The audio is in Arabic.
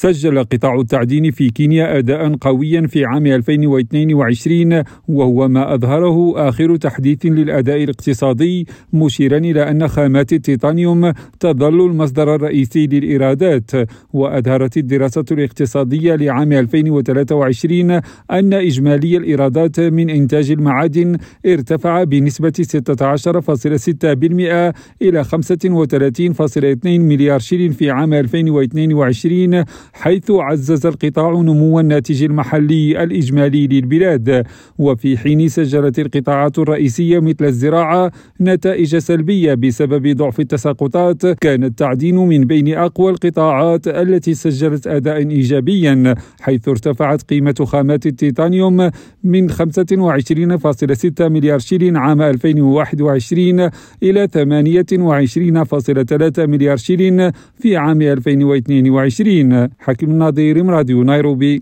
سجل قطاع التعدين في كينيا أداء قويا في عام 2022 وهو ما أظهره آخر تحديث للأداء الاقتصادي، مشيرا إلى أن خامات التيتانيوم تظل المصدر الرئيسي للإيرادات. وأظهرت الدراسة الاقتصادية لعام 2023 أن إجمالي الإيرادات من إنتاج المعادن ارتفع بنسبة 16.6% إلى 35.2 مليار شيلين في عام 2022، حيث عزز القطاع نمو الناتج المحلي الإجمالي للبلاد. وفي حين سجلت القطاعات الرئيسية مثل الزراعة نتائج سلبية بسبب ضعف التساقطات، كان التعدين من بين أقوى القطاعات التي سجلت أداء إيجابيا، حيث ارتفعت قيمة خامات التيتانيوم من 25.6 مليار شيلين عام 2021 إلى 28.3 مليار شيلين في عام 2022. حكيم النظير، راديو نيروبي.